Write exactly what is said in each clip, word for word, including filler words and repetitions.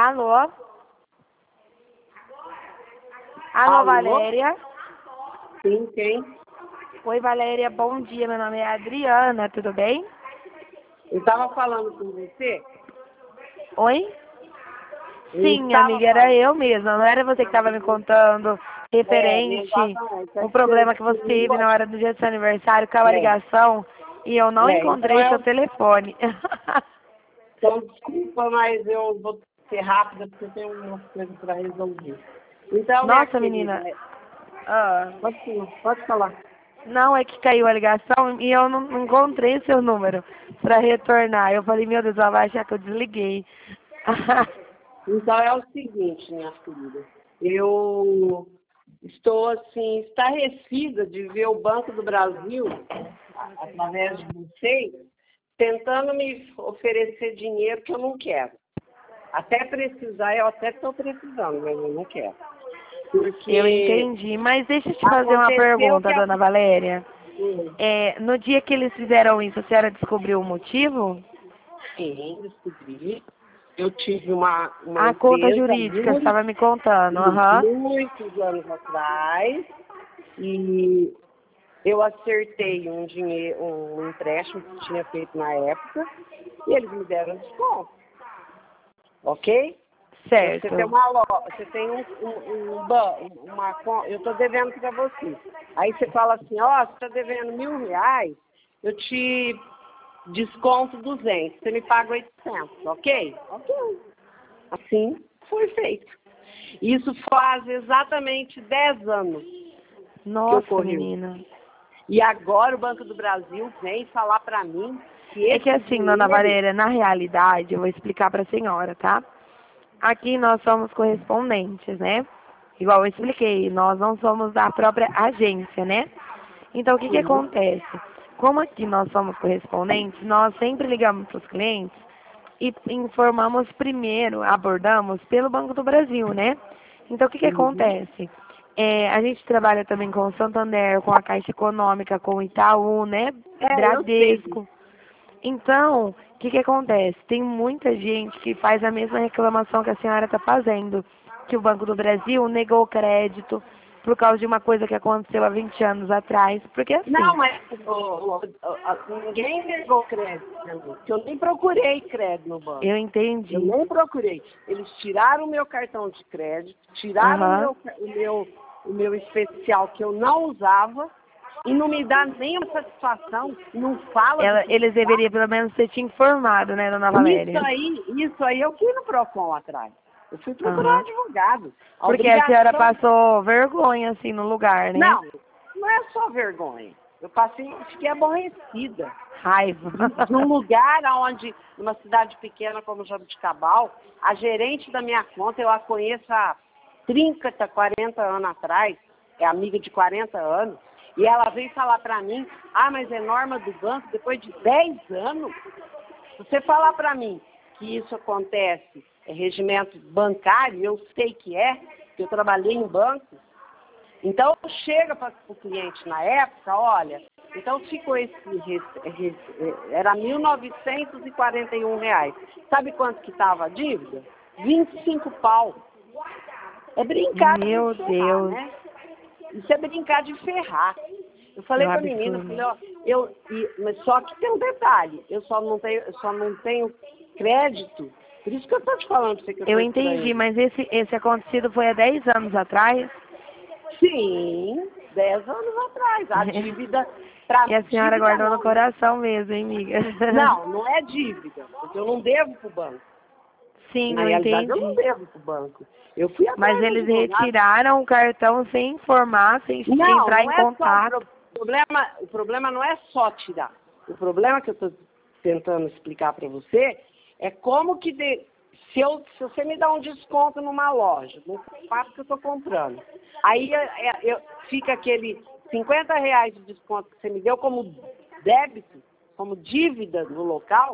Alô? Alô, Alô? Valéria? Sim, quem? Oi, Valéria, bom dia. Meu nome é Adriana, tudo bem? Eu estava falando com você? Oi? Eu Sim, estava amiga, era falando. eu mesma. Não era você que estava me contando É, referente exatamente. É o que você problema que você você teve na ligou. hora do dia do seu aniversário, com a É, ligação, e eu não é. Então, encontrei é seu o... telefone. então, desculpa, mas eu vou ser rápida porque eu tenho umas coisas para resolver. Então, minha Nossa, querida, menina. é- Ah, pode falar, pode falar. não, é que caiu a ligação e eu não não encontrei seu número para retornar. Eu falei, meu Deus, ela vai achar que eu desliguei. Então, é o seguinte, minha querida. Eu estou, assim, estarrecida de ver o Banco do Brasil, a- através de vocês, tentando me oferecer dinheiro que eu não quero. Até precisar, eu até estou precisando, mas eu não quero. Eu Porque entendi, mas deixa eu te fazer uma aconteceu pergunta, que a... dona Valéria. Hum, É, no dia que eles fizeram isso, a senhora descobriu o motivo? sim, descobri. Eu tive uma, uma A conta empresa jurídica, você muito, estava me contando, aham. muitos anos atrás e eu acertei um dinheiro, um empréstimo que tinha feito na época e eles me deram desconto, ok? Então, você tem Certo. uma loja, você tem um, um, um ban- uma, con- eu estou devendo para você. Aí você fala assim, ó, você está devendo mil reais, eu te desconto duzentos, você me paga oitocentos, ok? Ok. Assim foi feito. Isso faz exatamente dez anos que Nossa, ocorreu. menina. E agora o Banco do Brasil vem falar para mim que É que esse assim, dona dinheiro... Valéria, na realidade, eu vou explicar para a senhora, tá? Aqui nós somos correspondentes, né? Igual eu expliquei, nós não somos da própria agência, né? Então, o que que Sim, acontece? Como aqui nós somos correspondentes, nós sempre ligamos para os clientes e informamos primeiro, abordamos pelo Banco do Brasil, né? Então, o que que uhum. acontece? É, a gente trabalha também com o Santander, com a Caixa Econômica, com o Itaú, né? É, eu sei disso. Bradesco. Então, o que que acontece? Tem muita gente que faz a mesma reclamação que a senhora está fazendo, que o Banco do Brasil negou crédito por causa de uma coisa que aconteceu há vinte anos atrás. Porque assim, Não, mas ô, ô, ô, ô, ninguém negou crédito pra mim, porque eu nem procurei crédito no banco. eu Eu entendi. nem procurei. Eles tiraram o meu cartão de crédito, tiraram o Aham. meu, o meu, o meu especial que eu não usava e não me dá nenhuma satisfação, não fala do Ela, que eles se deveriam trata. pelo menos ter te informado, né, dona Isso Valéria? aí, isso aí eu fui no PROCON atrás. Eu fui procurar um Aham. advogado. A Porque a senhora obrigação... passou vergonha, assim, no lugar, né? Não, não é só vergonha. Eu passei, fiquei aborrecida. Raiva. De, de um lugar onde, numa cidade pequena como Jabuticabal, a gerente da minha conta, eu a conheço há trinta, quarenta anos atrás, é amiga de quarenta anos, e ela veio falar para mim, ah, mas é norma do banco, depois de dez anos, você falar para mim que isso acontece, é regimento bancário, eu sei que é, que eu trabalhei em banco, então, chega para o cliente na época, olha, então ficou esse, era mil novecentos e quarenta e um reais. Sabe quanto que estava a dívida? vinte e cinco pau. É brincar Meu de ferrar, Deus. né? Isso é brincar de ferrar. Eu É falei um para a menina, eu falei, absurdo. ó, eu, e, mas só que tem um detalhe, eu só não tenho, eu só não tenho crédito. Por isso que eu estou te falando para você que eu Eu estou entendi, estranhando. mas esse, esse acontecido foi há dez anos atrás. Sim, dez anos atrás. A dívida, para E a senhora dívida guardou no não, né? coração mesmo, hein, amiga? Não, não é dívida, porque eu não devo para o banco. Sim, Na eu realidade, eu não entendi. devo para o banco. Eu fui Mas atrás do eles advogado. retiraram o cartão sem informar, sem Não, entrar não em é só o contato. pro- problema. O problema não é só tirar. O problema que eu estou tentando explicar para você é como que de- se, eu, se você me dá um desconto numa loja, no sapato que eu estou comprando, aí é- é- eu- fica aquele cinquenta reais de desconto que você me deu como débito, como dívida no local,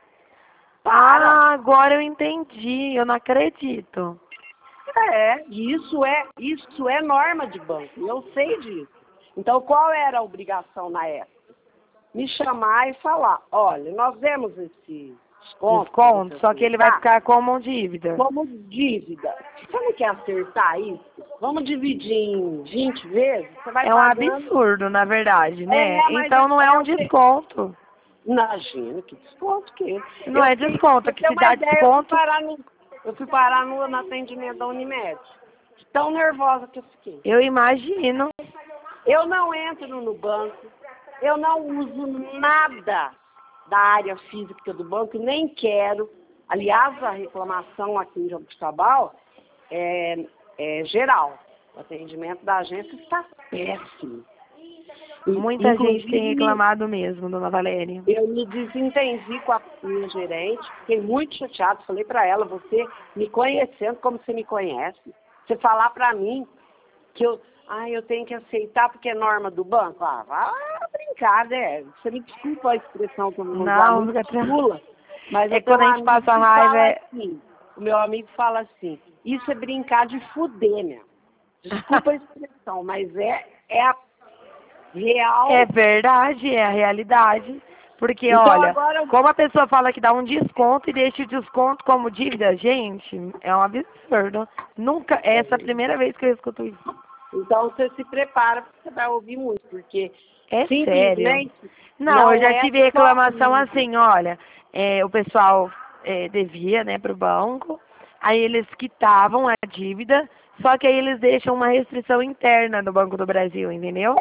para. Ah, agora eu entendi. Eu não acredito. É, isso é, isso é norma de banco, eu sei disso. Então, qual era a obrigação na época? me chamar e falar, olha, nós demos esse desconto. Desconto, só que ele vai ficar como dívida. Como dívida. Você não quer acertar isso? Vamos dividir em vinte vezes? Você vai É um pagando... absurdo, na verdade, né? É, mas então não é um eu sei- desconto. Imagina, que desconto que é. Não Eu é fui- desconto, pra que ter se uma dá ideia, desconto... Eu fui parar no, eu fui parar no, no atendimento da Unimed. De tão nervosa que eu fiquei. Eu imagino. Eu não entro no banco, eu não uso nada da área física do banco, nem quero. Aliás, a reclamação aqui em Jabuticabal é, é geral. O atendimento da agência está péssimo. Muita Inclusive, gente tem reclamado mesmo, dona Valéria. eu me desentendi com a minha gerente, fiquei muito chateada, falei para ela, você me conhecendo como você me conhece, você falar para mim que eu, ah, eu tenho que aceitar porque é norma do banco. Ah, vai brincar, né? Você me desculpa a expressão que eu vou usar, Não, muito fica pula, mas É eu tenho quando a um gente amigo passa que raiva, fala é... assim, o meu amigo fala assim, isso é brincar de fuder, né? Desculpa a expressão, mas é, é a real. É verdade, é a realidade. Porque, Então, olha, agora eu- como a pessoa fala que dá um desconto e deixa o desconto como dívida, gente, é um absurdo. Nunca, essa é a primeira vez que eu escuto isso. Então você se prepara porque você vai ouvir muito, porque É sério. simplesmente Não, eu já é tive só reclamação isso. assim, olha, é, o pessoal é, devia, né, pro banco, aí eles quitavam a dívida, só que aí eles deixam uma restrição interna do Banco do Brasil, entendeu?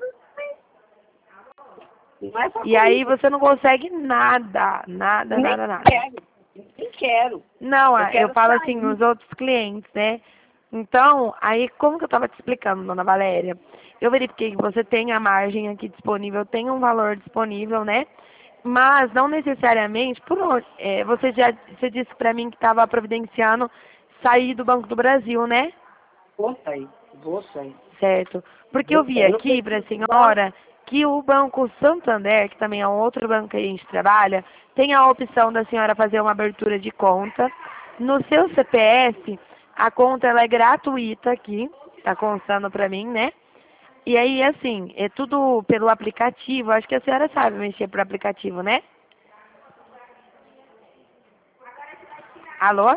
Não é só E aí comigo. você não consegue nada, nada, Nem nada, nada. quero. Nem quero. Não, Eu ah, eu quero falo sair. assim, os outros clientes, né? Então, aí como que eu estava te explicando, dona Valéria? Eu verifiquei que você tem a margem aqui disponível, tem um valor disponível, né? Mas não necessariamente, por onde? É, você já você disse para mim que estava providenciando sair do Banco do Brasil, né? Vou sair. Vou sair. Certo. Porque eu Vou vi sair. Eu não aqui para a preciso banco. senhora que o Banco Santander, que também é um outro banco que a gente trabalha, tem a opção da senhora fazer uma abertura de conta. No seu C P F, a conta ela é gratuita aqui, está constando para mim, né? E aí, assim, é tudo pelo aplicativo. Acho que a senhora sabe mexer por aplicativo, né? Alô?